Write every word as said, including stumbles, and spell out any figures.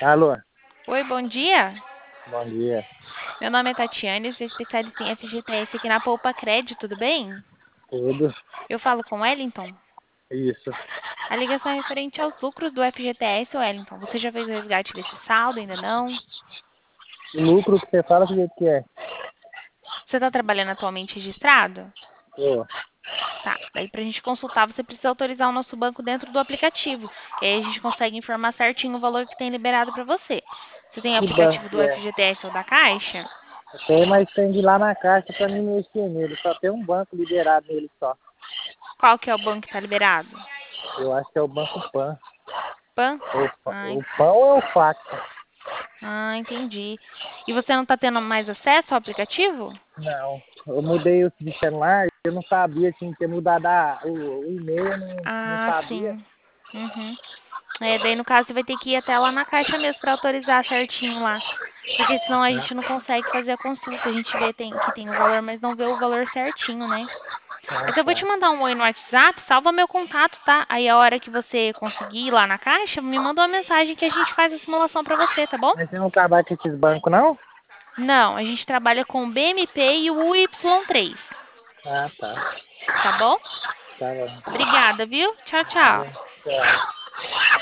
Alô, Oi, bom dia. bom dia. Meu nome é Tatiane, eu sou especialista em F G T S aqui na Poupa Crédito, tudo bem? Tudo Eu falo com Wellington. isso. A ligação é referente aos lucros do F G T S, Wellington. Você já fez o resgate desse saldo? Ainda não? Lucro que você fala do jeito que é. Você está trabalhando atualmente registrado? Ô, Tá. Daí, para a gente consultar, você precisa autorizar o nosso banco dentro do aplicativo, que aí a gente consegue informar certinho o valor que tem liberado para você. Você tem o que aplicativo banco do que é? F G T S ou da Caixa? Tem, mas tem de ir lá na caixa pra mim mexer nele. Só tem um banco liberado nele só. Qual que é o banco que está liberado? Eu acho que é o Banco Pan. Pan? O, Pa- Ai, o Pão ou o Facta? ah, entendi. E você não está tendo mais acesso ao aplicativo? Não. Eu mudei o de celular, eu não sabia, tinha que ter mudado a, o, o e-mail, eu não, não Ah, sabia. sim. Uhum. É, daí no caso você vai ter que ir até lá na caixa mesmo para autorizar certinho lá. Porque senão a gente não consegue fazer a consulta. A gente vê tem, que tem o valor, mas não vê o valor certinho, né? Ah, Mas eu vou te tá. mandar um oi no WhatsApp, salva meu contato, tá? Aí a hora que você conseguir ir lá na caixa, me manda uma mensagem que a gente faz a simulação para você, tá bom? Mas você não trabalha com esses bancos, não? Não, a gente trabalha com o B M P e o U Y três, Ah, tá. tá bom? Tá bom. Obrigada, viu? Tchau, tchau. Tchau.